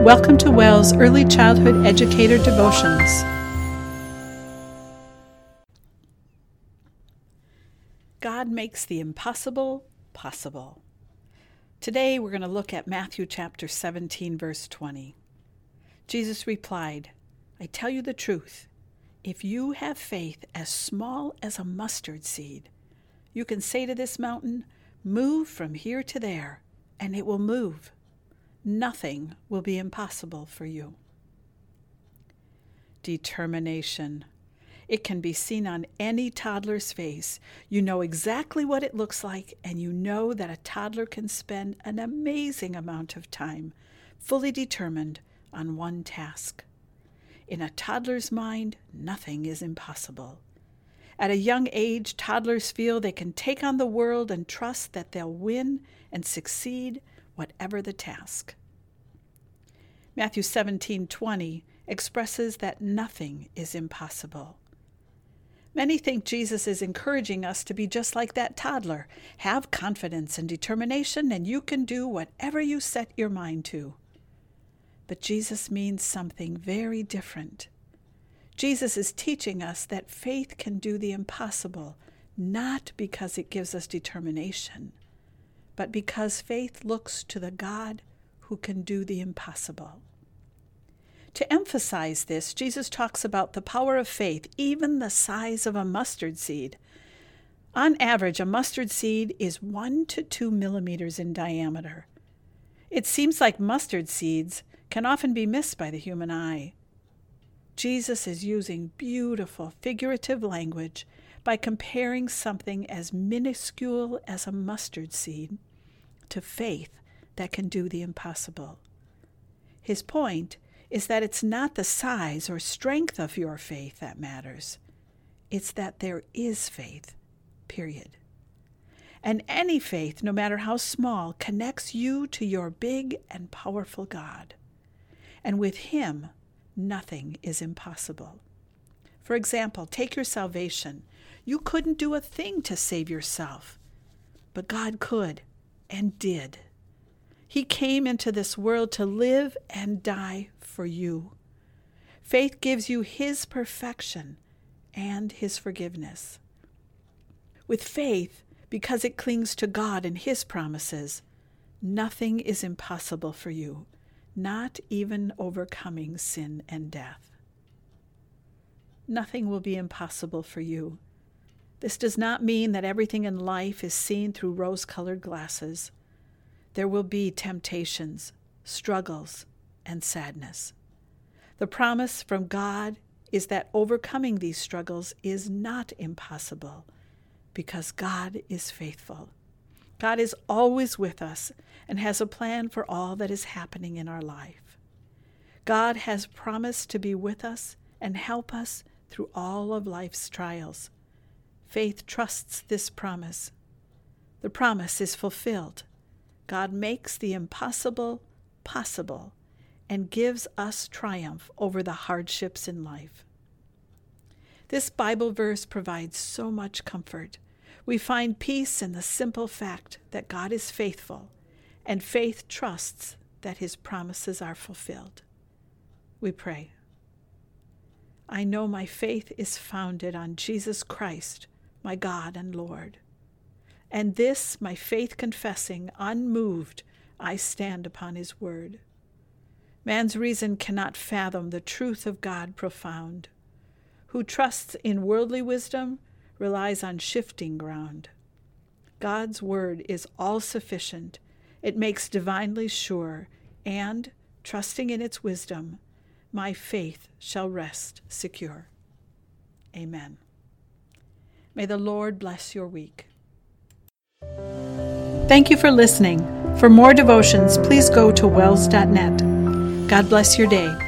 Welcome to WELL's Early Childhood Educator Devotions. God makes the impossible possible. Today we're going to look at Matthew chapter 17, verse 20. Jesus replied, "I tell you the truth. If you have faith as small as a mustard seed, you can say to this mountain, 'Move from here to there,' and it will move. Nothing will be impossible for you." Determination. It can be seen on any toddler's face. You know exactly what it looks like, and you know that a toddler can spend an amazing amount of time fully determined on one task. In a toddler's mind, nothing is impossible. At a young age, toddlers feel they can take on the world and trust that they'll win and succeed whatever the task. Matthew 17:20 expresses that nothing is impossible. Many think Jesus is encouraging us to be just like that toddler. Have confidence and determination, and you can do whatever you set your mind to. But Jesus means something very different. Jesus is teaching us that faith can do the impossible, not because it gives us determination, but because faith looks to the God who can do the impossible. To emphasize this, Jesus talks about the power of faith, even the size of a mustard seed. On average, a mustard seed is 1 to 2 millimeters in diameter. It seems like mustard seeds can often be missed by the human eye. Jesus is using beautiful figurative language by comparing something as minuscule as a mustard seed to faith that can do the impossible. His point is that it's not the size or strength of your faith that matters. It's that there is faith, period. And any faith, no matter how small, connects you to your big and powerful God. And with Him, nothing is impossible. For example, take your salvation. You couldn't do a thing to save yourself, but God could and did. He came into this world to live and die for you. Faith gives you His perfection and His forgiveness. With faith, because it clings to God and His promises, nothing is impossible for you, not even overcoming sin and death. Nothing will be impossible for you. This does not mean that everything in life is seen through rose-colored glasses. There will be temptations, struggles, and sadness. The promise from God is that overcoming these struggles is not impossible because God is faithful. God is always with us and has a plan for all that is happening in our life. God has promised to be with us and help us through all of life's trials. Faith trusts this promise. The promise is fulfilled. God makes the impossible possible and gives us triumph over the hardships in life. This Bible verse provides so much comfort. We find peace in the simple fact that God is faithful, and faith trusts that His promises are fulfilled. We pray. I know my faith is founded on Jesus Christ, my God and Lord. And this, my faith confessing, unmoved, I stand upon His word. Man's reason cannot fathom the truth of God profound. Who trusts in worldly wisdom relies on shifting ground. God's word is all-sufficient. It makes divinely sure, and, trusting in its wisdom, my faith shall rest secure. Amen. May the Lord bless your week. Thank you for listening. For more devotions, please go to wells.net. God bless your day.